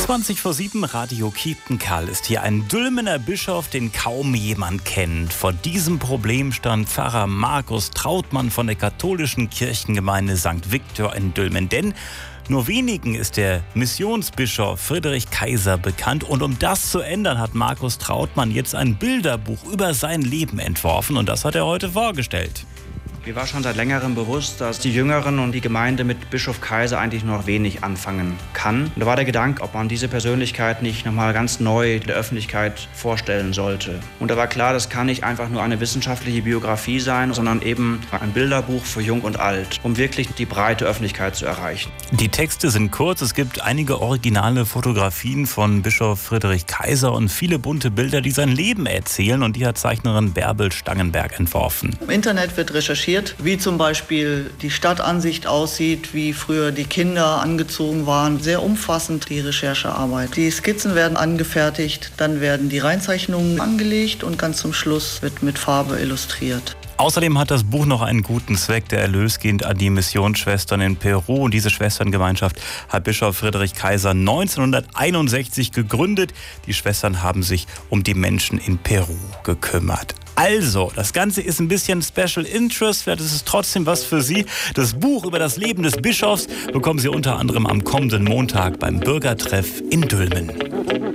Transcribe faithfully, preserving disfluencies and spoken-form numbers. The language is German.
zwanzig vor sieben, Radio Kiepenkerl ist hier ein Dülmener Bischof, den kaum jemand kennt. Vor diesem Problem stand Pfarrer Markus Trautmann von der katholischen Kirchengemeinde Sankt Viktor in Dülmen. Denn nur wenigen ist der Missionsbischof Friedrich Kaiser bekannt. Und um das zu ändern, hat Markus Trautmann jetzt ein Bilderbuch über sein Leben entworfen. Und das hat er heute vorgestellt. Mir war schon seit längerem bewusst, dass die Jüngeren und die Gemeinde mit Bischof Kaiser eigentlich nur noch wenig anfangen kann. Und da war der Gedanke, ob man diese Persönlichkeit nicht nochmal ganz neu der Öffentlichkeit vorstellen sollte. Und da war klar, das kann nicht einfach nur eine wissenschaftliche Biografie sein, sondern eben ein Bilderbuch für Jung und Alt, um wirklich die breite Öffentlichkeit zu erreichen. Die Texte sind kurz, es gibt einige originale Fotografien von Bischof Friedrich Kaiser und viele bunte Bilder, die sein Leben erzählen, und die hat Zeichnerin Bärbel Stangenberg entworfen. Im Internet wird recherchiert, wie zum Beispiel die Stadtansicht aussieht, wie früher die Kinder angezogen waren. Sehr umfassend die Recherchearbeit. Die Skizzen werden angefertigt, dann werden die Reinzeichnungen angelegt und ganz zum Schluss wird mit Farbe illustriert. Außerdem hat das Buch noch einen guten Zweck. Der Erlös geht an die Missionsschwestern in Peru. Und diese Schwesterngemeinschaft hat Bischof Friedrich Kaiser neunzehnhunderteinundsechzig gegründet. Die Schwestern haben sich um die Menschen in Peru gekümmert. Also, das Ganze ist ein bisschen Special Interest, vielleicht ist es trotzdem was für Sie. Das Buch über das Leben des Bischofs bekommen Sie unter anderem am kommenden Montag beim Bürgertreff in Dülmen.